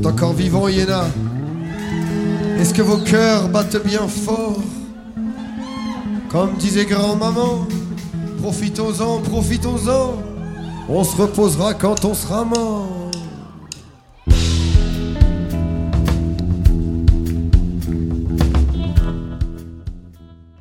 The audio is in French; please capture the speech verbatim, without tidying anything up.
êtes encore vivant, Iéna? Est-ce que vos cœurs battent bien fort? Comme disait grand-maman, profitons-en, profitons-en, on se reposera quand on sera mort.